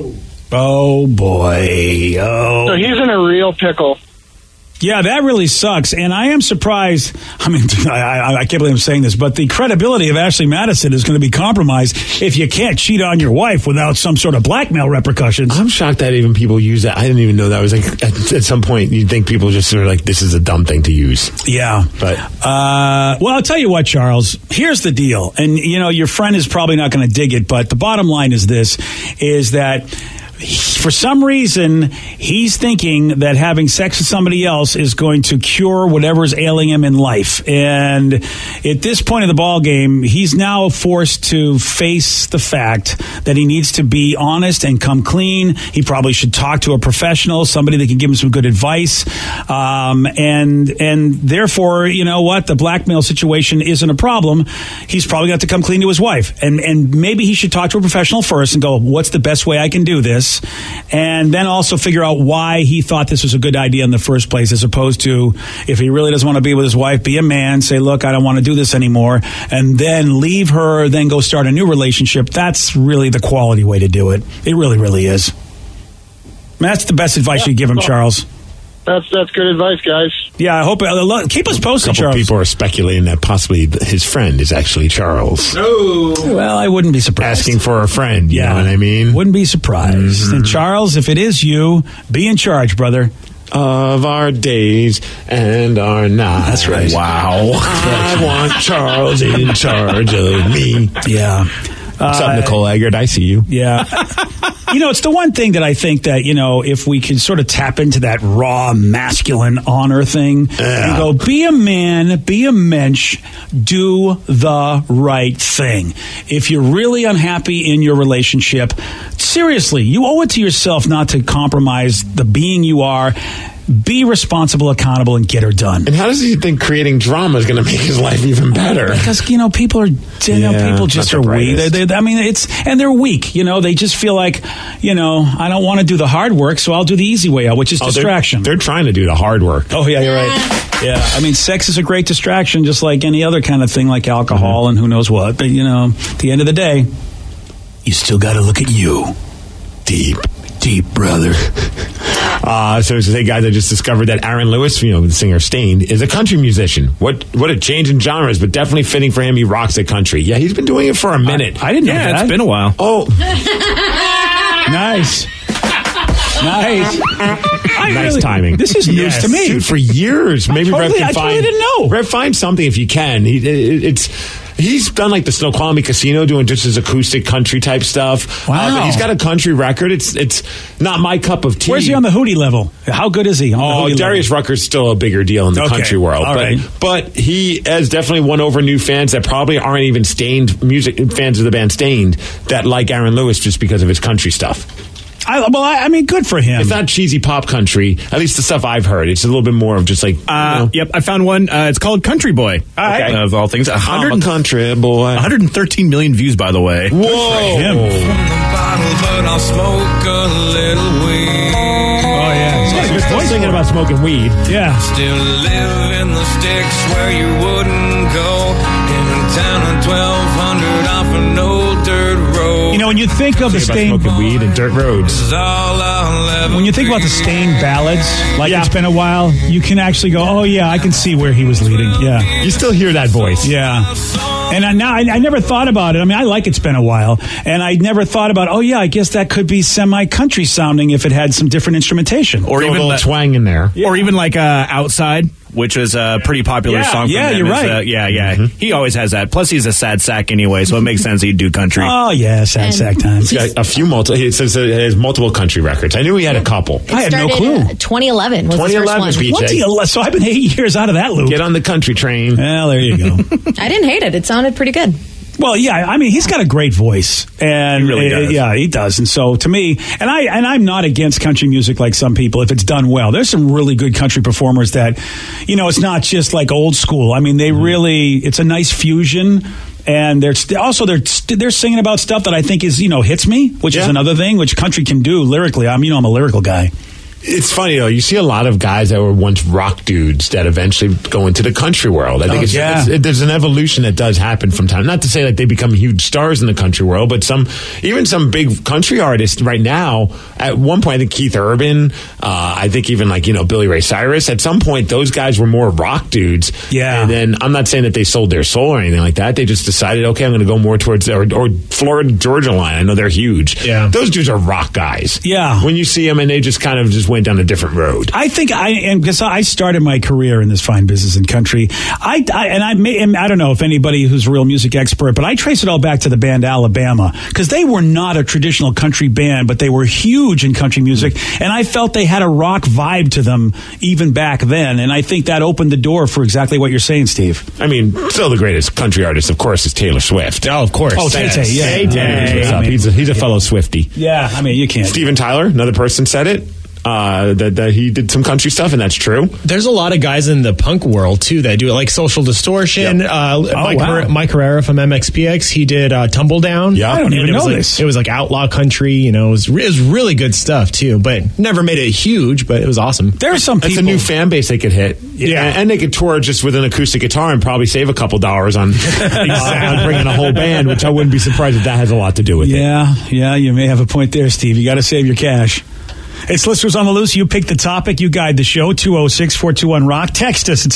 Speaker 13: Oh, boy. Oh.
Speaker 12: So he's in a real pickle.
Speaker 13: Yeah, that really sucks. And I am surprised. I mean, I can't believe I'm saying this, but the credibility of Ashley Madison is going to be compromised if you can't cheat on your wife without some sort of blackmail repercussions.
Speaker 10: I'm shocked that even people use that. I didn't even know that was like, at some point, you'd think people just sort of like, this is a dumb thing to use.
Speaker 13: Yeah.
Speaker 10: But,
Speaker 13: well, I'll tell you what, Charles, here's the deal. And, you know, your friend is probably not going to dig it, but the bottom line is this, is that for some reason, he's thinking that having sex with somebody else is going to cure whatever's ailing him in life. And at this point of the ball game, he's now forced to face the fact that he needs to be honest and come clean. He probably should talk to a professional, somebody that can give him some good advice. And therefore, you know what? The blackmail situation isn't a problem. He's probably got to come clean to his wife. And maybe he should talk to a professional first and go, what's the best way I can do this? And then also figure out why he thought this was a good idea in the first place, as opposed to, if he really doesn't want to be with his wife, be a man, say, look, I don't want to do this anymore, and then leave her, then go start a new relationship. That's really the quality way to do it. It really, really is. That's the best advice you give him, Charles.
Speaker 12: That's good advice, guys.
Speaker 13: Yeah, I hope. Keep us posted, Charles.
Speaker 10: People are speculating that possibly his friend is actually Charles.
Speaker 13: Oh. Well, I wouldn't be surprised.
Speaker 10: Asking for a friend, you know what I mean?
Speaker 13: Wouldn't be surprised.
Speaker 10: Mm-hmm.
Speaker 13: And Charles, if it is you, be in charge, brother.
Speaker 10: Of our days and our nights.
Speaker 13: That's right.
Speaker 10: Wow. I want Charles in charge of me.
Speaker 13: Yeah.
Speaker 10: What's up, Nicole Eggert? I see you.
Speaker 13: Yeah. You know, it's the one thing that I think that, you know, if we can sort of tap into that raw masculine honor thing and go, be a man, be a mensch, do the right thing. If you're really unhappy in your relationship, seriously, you owe it to yourself not to compromise the being you are. Be responsible, accountable, and get her done.
Speaker 10: And how does he think creating drama is going to make his life even better?
Speaker 13: Because, you know, people are, people just are weak. They're weak. You know, they just feel like, you know, I don't want to do the hard work, so I'll do the easy way out, which is distraction.
Speaker 10: They're trying to do the hard work.
Speaker 13: Oh, yeah, you're right. Yeah, I mean, sex is a great distraction, just like any other kind of thing, like alcohol and who knows what. But, you know, at the end of the day, you still got to look at you. Deep, brother.
Speaker 10: So today, guys, I just discovered that Aaron Lewis, you know, the singer Stained, is a country musician. What a change in genres, but definitely fitting for him. He rocks at country. Yeah, he's been doing it for a minute.
Speaker 13: I didn't know that.
Speaker 5: It's been a while.
Speaker 10: Oh.
Speaker 13: Nice.
Speaker 10: Nice timing.
Speaker 13: This is news to me.
Speaker 10: Dude, for years. Maybe
Speaker 13: I totally didn't know.
Speaker 10: Rev, find something if you can. He's done like the Snoqualmie Casino, doing just his acoustic country type stuff.
Speaker 13: Wow.
Speaker 10: He's got a country record. It's not my cup of tea.
Speaker 13: Where's he on the Hootie level? How good is he on the Hootie
Speaker 10: Darius
Speaker 13: level?
Speaker 10: Rucker's still a bigger deal in the country world.
Speaker 13: All right.
Speaker 10: But he has definitely won over new fans that probably aren't even Stained music fans of the band Stained that like Aaron Lewis just because of his country stuff.
Speaker 13: I mean, good for him.
Speaker 10: It's not cheesy pop country, at least the stuff I've heard. It's a little bit more of just like,
Speaker 5: Yep, I found one. It's called Country Boy.
Speaker 10: Okay.
Speaker 5: Of all things.
Speaker 10: I'm a country boy.
Speaker 5: 113 million views, by the way.
Speaker 10: Whoa.
Speaker 7: But I'll smoke a little weed.
Speaker 13: Oh, yeah.
Speaker 10: He's still singing about smoking weed.
Speaker 13: Yeah.
Speaker 7: Still live in the sticks where you wouldn't go. In a town of 1,200 off an old dirt road.
Speaker 13: You know, when you think of the Stained,
Speaker 10: smoking weed and dirt roads.
Speaker 13: When you think about the Stained ballads, like It's Been a While, you can actually go, oh yeah, I can see where he was leading. Yeah,
Speaker 10: you still hear that voice.
Speaker 13: Yeah, and I never thought about it. I mean, I like It's Been a While, and I never thought about, oh yeah, I guess that could be semi-country sounding if it had some different instrumentation,
Speaker 5: or even
Speaker 10: a little twang in there,
Speaker 5: or even like Outside, which is a pretty popular song.
Speaker 13: Yeah,
Speaker 5: from him.
Speaker 13: You're right.
Speaker 5: Mm-hmm. He always has that. Plus, he's a sad sack anyway, so it makes sense he'd do country.
Speaker 13: Oh yeah, sad sack time.
Speaker 10: He's got a few he says he has multiple country records. I knew he had a couple.
Speaker 8: I had no clue. 2011 was the first one.
Speaker 13: 2011. So I've been 8 years out of that loop.
Speaker 10: Get on the country train.
Speaker 13: Well, there you go.
Speaker 8: I didn't hate it. It sounded pretty good.
Speaker 13: Well, yeah, I mean, he's got a great voice, and
Speaker 5: he really does.
Speaker 13: Yeah, he does. And so, to me, and I'm not against country music like some people if it's done well. There's some really good country performers that, you know, it's not just like old school. I mean, they really, it's a nice fusion. and they're singing about stuff that I think is hits me, which is another thing which country can do lyrically. I'm a lyrical guy.
Speaker 10: It's funny, though. You see a lot of guys that were once rock dudes that eventually go into the country world. I think there's an evolution that does happen from time. Not to say that they become huge stars in the country world, but even some big country artists right now, at one point, I think Keith Urban, I think even Billy Ray Cyrus, at some point, those guys were more rock dudes. Yeah. And then I'm not saying that they sold their soul or anything like that. They just decided, okay, I'm going to go more towards, or Florida Georgia Line. I know they're huge. Yeah. Those dudes are rock guys. Yeah. When you see them and they just kind of just went down a different road.
Speaker 13: I think because I started my career in this fine business in country. I don't know if anybody who's a real music expert, but I trace it all back to the band Alabama, because they were not a traditional country band, but they were huge in country music, and I felt they had a rock vibe to them even back then, and I think that opened the door for exactly what you're saying, Steve.
Speaker 10: I mean, still the greatest country artist, of course, is Taylor Swift.
Speaker 11: Oh, of course.
Speaker 13: Oh, Tay-Tay, yeah.
Speaker 10: Tay-Tay. He's a fellow Swiftie.
Speaker 13: Yeah, I mean, you can't.
Speaker 10: Steven Tyler, another person said it. That he did some country stuff, and that's true.
Speaker 11: There's a lot of guys in the punk world too that do it, like Social Distortion. Yep. Mike Herrera from MXPX, he did Tumble Down.
Speaker 13: Yeah, I don't even know this.
Speaker 11: It was like outlaw country. It was really good stuff too, but never made it huge. But it was awesome.
Speaker 13: There are some people.
Speaker 10: It's a new fan base they could hit. Yeah, and they could tour just with an acoustic guitar and probably save a couple dollars on sound, bringing a whole band, which I wouldn't be surprised if that has a lot to do with it.
Speaker 13: Yeah, you may have a point there, Steve. You got to save your cash. It's Listeners on the Loose. You pick the topic. You guide the show. 206-421-ROCK. Text us at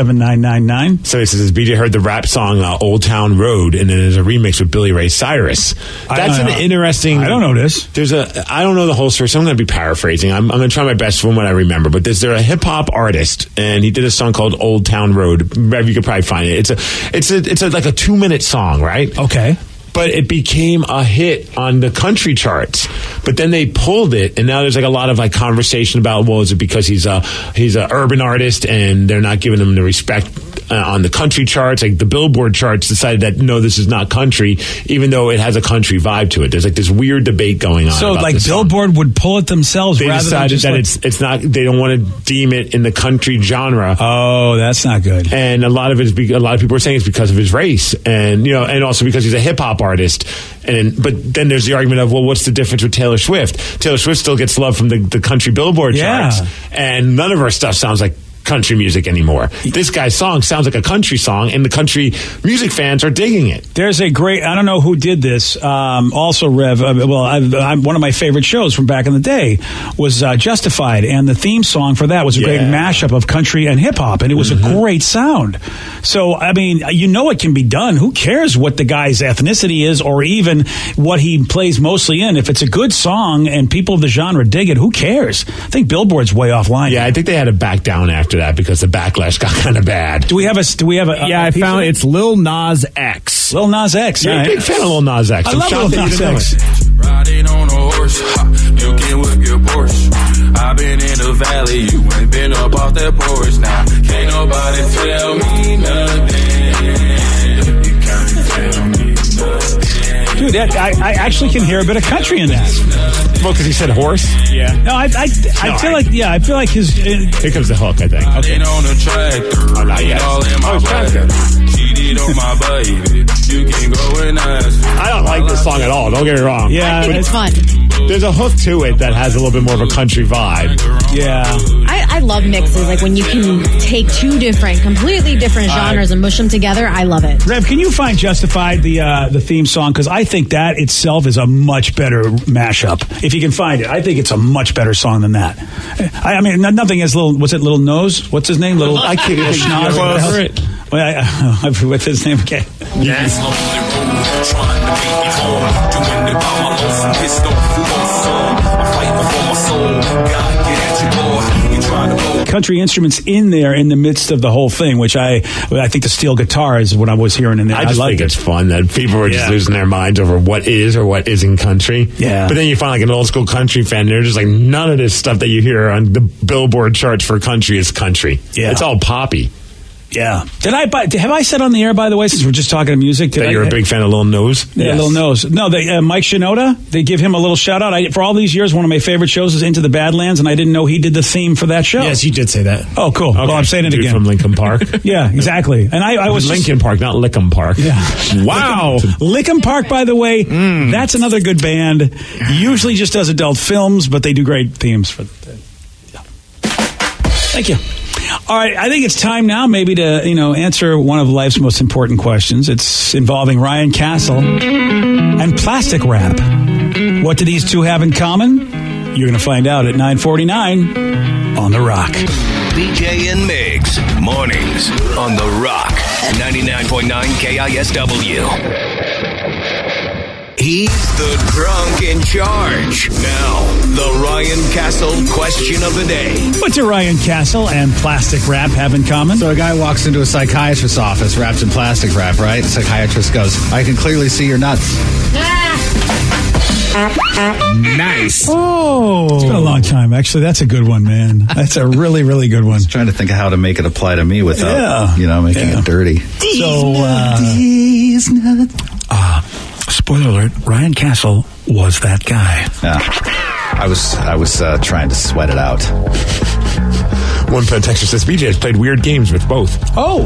Speaker 13: 77999.
Speaker 10: So he says, BJ heard the rap song Old Town Road, and then there's a remix with Billy Ray Cyrus. That's an interesting...
Speaker 13: I don't know this.
Speaker 10: I don't know the whole story, so I'm going to be paraphrasing. I'm going to try my best from what I remember. But there's a hip-hop artist, and he did a song called Old Town Road. Rev, you could probably find it. It's like a 2-minute song, right?
Speaker 13: Okay.
Speaker 10: But it became a hit on the country charts. But then they pulled it, and now there's like a lot of like conversation about, well, is it because he's a urban artist and they're not giving him the respect on the country charts? Like the Billboard charts decided that no, this is not country, even though it has a country vibe to it. There's like this weird debate going on.
Speaker 13: So like Billboard would pull it themselves.
Speaker 10: They
Speaker 13: rather
Speaker 10: decided
Speaker 13: than just
Speaker 10: that it's not. They don't want to deem it in the country genre.
Speaker 13: Oh, that's not good.
Speaker 10: And a lot of people are saying it's because of his race, and and also because he's a hip hop artist. But then there's the argument of, well, what's the difference with Taylor Swift? Taylor Swift still gets love from the country Billboard charts, and none of her stuff sounds like country music anymore. This guy's song sounds like a country song, and the country music fans are digging it.
Speaker 13: There's a great, I don't know who did this, also Rev, one of my favorite shows from back in the day was Justified, and the theme song for that was a great mashup of country and hip-hop, and it was a great sound. So, I mean, it can be done. Who cares what the guy's ethnicity is, or even what he plays mostly in? If it's a good song and people of the genre dig it, who cares? I think Billboard's way offline.
Speaker 10: Yeah, I think they had to back down after that because the backlash got kind of bad.
Speaker 13: Do we have a
Speaker 11: I found it's Lil Nas X.
Speaker 13: Lil Nas X.
Speaker 10: You're a big fan of Lil Nas X.
Speaker 13: I love Lil Nas X.
Speaker 7: Riding on a horse, you can whip your Porsche. I've been in the valley, you ain't been up off that porch. Now can't nobody tell me nothing. You can't tell me nothing.
Speaker 13: Dude, I actually can hear a bit of country in that.
Speaker 10: Well, because he said horse.
Speaker 13: Yeah. No, I feel like his.
Speaker 10: Here comes the hook, I think.
Speaker 7: Okay. On a tractor,
Speaker 10: oh, not yet.
Speaker 7: All in my cheated on my baby. You can go and ask.
Speaker 10: I don't like this song at all. Don't get me wrong.
Speaker 8: Yeah, I think it's fun.
Speaker 10: There's a hook to it that has a little bit more of a country vibe.
Speaker 13: Yeah.
Speaker 8: I love mixes. Like when you can take two completely different genres and mush them together. I love it.
Speaker 13: Rev, can you find Justified, the theme song? Because I think that itself is a much better mashup. If you can find it, I think it's a much better song than that. I mean, nothing as Little Nose? What's his name?
Speaker 10: I can't even
Speaker 13: Schnoz. What's his name again?
Speaker 10: Yes.
Speaker 13: Country instruments in there in the midst of the whole thing, which I think the steel guitar is what I was hearing in there.
Speaker 10: I just think it's fun that people are just losing their minds over what is or what isn't country.
Speaker 13: Yeah.
Speaker 10: But then you find like an old school country fan, they're just like, none of this stuff that you hear on the Billboard charts for country is country.
Speaker 13: Yeah.
Speaker 10: It's all poppy.
Speaker 13: Yeah. Have I said on the air, by the way, since we're just talking to music?
Speaker 10: That you're a big fan of Lil Nose?
Speaker 13: Yeah, yes. Lil Nose. No, Mike Shinoda, they give him a little shout out. For all these years, one of my favorite shows is Into the Badlands, and I didn't know he did the theme for that show.
Speaker 11: Yes, you did say that.
Speaker 13: Oh, cool. Okay. Well, I'm saying it again.
Speaker 10: From Lincoln Park?
Speaker 13: Yeah, exactly. And I was
Speaker 10: Lincoln Park, not Lickham Park.
Speaker 13: Yeah.
Speaker 10: Wow.
Speaker 13: Lickham Park, by the way, that's another good band. Usually just does adult films, but they do great themes for Thank you. All right, I think it's time now maybe to, answer one of life's most important questions. It's involving Ryan Castle and plastic wrap. What do these two have in common? You're going to find out at 9:49 on The Rock.
Speaker 6: BJ and Migs, mornings on The Rock, 99.9 KISW. He's the drunk in charge. Now, the Ryan Castle question of the day.
Speaker 13: What do Ryan Castle and plastic wrap have in common?
Speaker 14: So a guy walks into a psychiatrist's office wrapped in plastic wrap, right? The psychiatrist goes, I can clearly see your nuts.
Speaker 10: Nice.
Speaker 13: Oh. It's been a long time. Actually, that's a good one, man. That's a really, really good one.
Speaker 14: I was trying to think of how to make it apply to me without, making it dirty.
Speaker 13: These nuts. Spoiler alert, Ryan Castle was that guy.
Speaker 14: Yeah. I was trying to sweat it out.
Speaker 10: One texter says, BJ has played weird games with both.
Speaker 13: I'm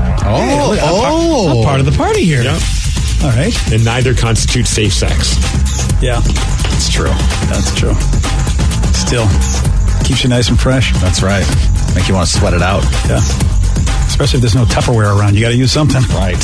Speaker 13: part of the party here.
Speaker 10: Yep.
Speaker 13: All right.
Speaker 10: And neither constitutes safe sex.
Speaker 13: Yeah.
Speaker 14: It's true.
Speaker 13: That's true. Still, keeps you nice and fresh.
Speaker 14: That's right. Make you want to sweat it out.
Speaker 13: Yeah. Especially if there's no Tupperware around. You got to use something.
Speaker 14: Right.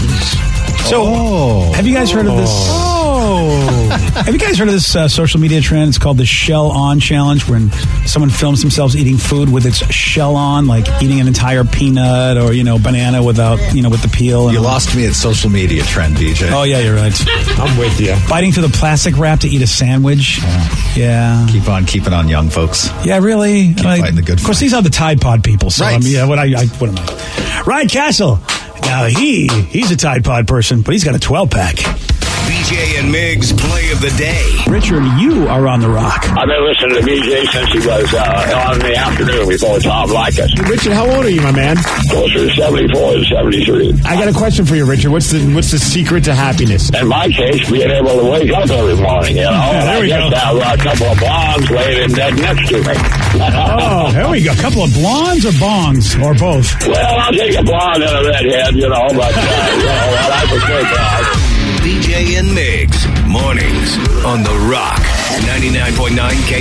Speaker 13: So, have you guys heard of this? Have you guys heard of this social media trend? It's called the Shell On Challenge, when someone films themselves eating food with its shell on, like eating an entire peanut or, banana without, with the peel.
Speaker 14: You lost me at social media trend, DJ.
Speaker 13: Oh, yeah, you're right.
Speaker 10: I'm with you.
Speaker 13: Biting through the plastic wrap to eat a sandwich. Yeah.
Speaker 14: Keep on keeping on, young folks.
Speaker 13: Yeah, really.
Speaker 14: Keep fighting the good fight.
Speaker 13: Of course, these are the Tide Pod people. So,
Speaker 14: right.
Speaker 13: What am I? Ryan Castle. Now, he's a Tide Pod person, but he's got a 12-pack.
Speaker 6: BJ and Migs play of the day.
Speaker 13: Richard, you are on The Rock.
Speaker 15: I've been listening to BJ since he was on in the afternoon before Tom Likas.
Speaker 10: Richard, how old are you, my man?
Speaker 15: Closer to 74 to 73.
Speaker 10: I got a question for you, Richard. What's the secret to happiness?
Speaker 15: In my case, being able to wake up every morning,
Speaker 10: There we go.
Speaker 15: Have a couple of blondes laying in bed next to me.
Speaker 13: There we go. A couple of blondes or bongs, or both?
Speaker 15: Well, I'll take a blonde and a redhead, but what I prefer blonde.
Speaker 6: BJ and Migs, mornings on The Rock, 99.9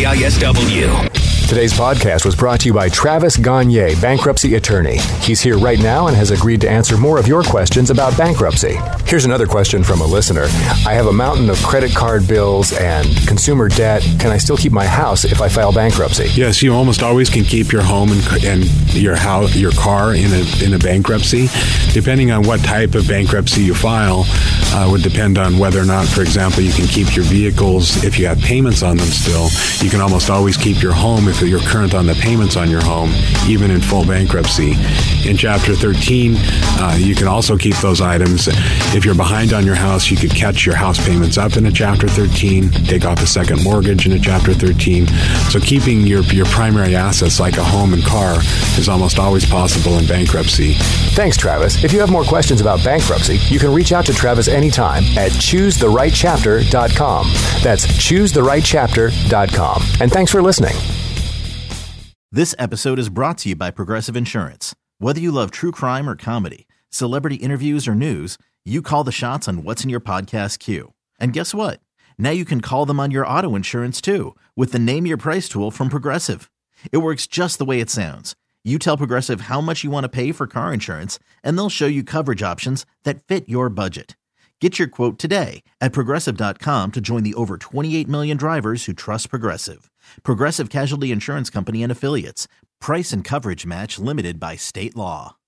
Speaker 6: KISW.
Speaker 16: Today's podcast was brought to you by Travis Gagne, bankruptcy attorney. He's here right now and has agreed to answer more of your questions about bankruptcy. Here's another question from a listener. I have a mountain of credit card bills and consumer debt. Can I still keep my house if I file bankruptcy?
Speaker 4: Yes, you almost always can keep your home and your house, your car in a bankruptcy. Depending on what type of bankruptcy you file, would depend on whether or not, for example, you can keep your vehicles if you have payments on them still. You can almost always keep your home if you're current on the payments on your home, even in full bankruptcy. In Chapter 13, you can also keep those items. If you're behind on your house, you could catch your house payments up in a Chapter 13, take off a second mortgage in a Chapter 13. So keeping your primary assets like a home and car is almost always possible in bankruptcy.
Speaker 16: Thanks, Travis. If you have more questions about bankruptcy, you can reach out to Travis anytime at choosetherightchapter.com. That's choosetherightchapter.com. And thanks for listening.
Speaker 17: This episode is brought to you by Progressive Insurance. Whether you love true crime or comedy, celebrity interviews or news, you call the shots on what's in your podcast queue. And guess what? Now you can call them on your auto insurance too with the Name Your Price tool from Progressive. It works just the way it sounds. You tell Progressive how much you want to pay for car insurance, and they'll show you coverage options that fit your budget. Get your quote today at Progressive.com to join the over 28 million drivers who trust Progressive. Progressive Casualty Insurance Company and Affiliates. Price and coverage match limited by state law.